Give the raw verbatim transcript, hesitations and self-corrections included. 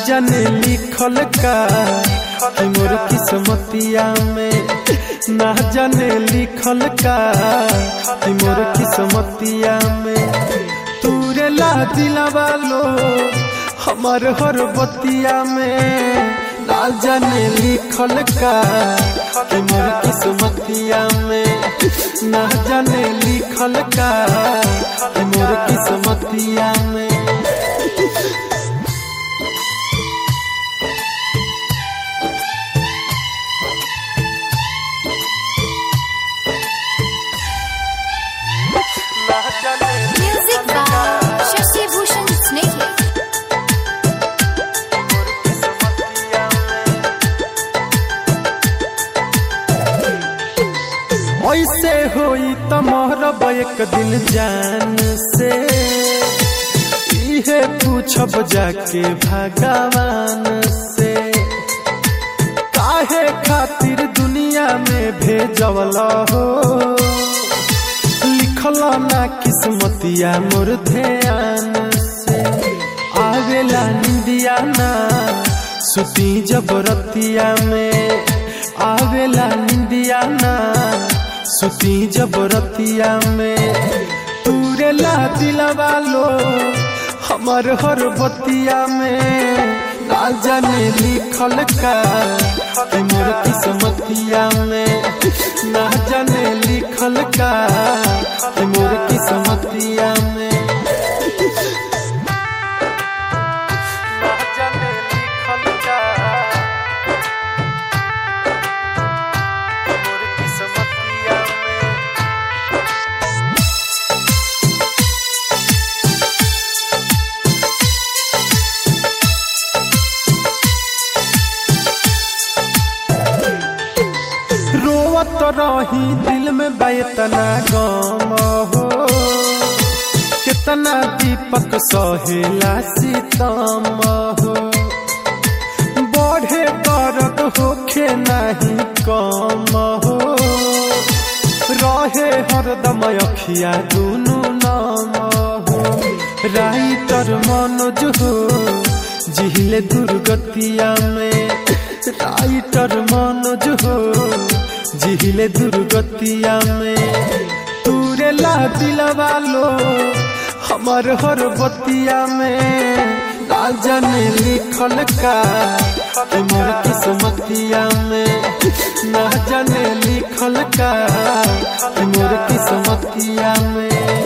जाने लिखल का कि मोर किस्मतिया में, ना जाने लिखल का कि मोर किस्मतिया में। तूरे ला दिलवा लो हमार हर बतिया में, ना जाने लिखल का कि मोर किस्मतिया में, ना जाने लिखल का कि मोर किस्मतिया में। Music by Shashi Bhushan Snehhi। ऐसे होई त मोहरब एक दिन जान से, इहे पूछब जाके भगवान से। काहे खातिर दुनिया में भेजवला हो, लिखल ना किस्मतिया मोर ध्यान से। आवेला निंदिया ना सुती जबरतिया में, आवेला निंदिया ना सुती जबरतिया में। तूरे ला दिलवा लो हमार हर बतिया में, ना जाने लिखल का कि मोर किस्मतिया में, ना जाने लिखल का कि मोर किस्मतिया में। ना जाने लिखल का कि मोर किस्मतिया में। रोवत रही दिल में बैतना गम हो, कितना दीपक सहेला सितम हो। बढ़े दर्द होखे नहीं कम हो, रहे हरदम अखिया दुनू नाम हो। राइटर मनोज हो जिहिले दुर्गतिया में, राइटर मनोज हो जिहिले दुर्गतिया में। तूरे ला दिलवा लो हमार हर बतिया में, ना जाने लिखल का कि मोर किस्मतिया में, ना जाने लिखल का कि मोर किस्मतिया में।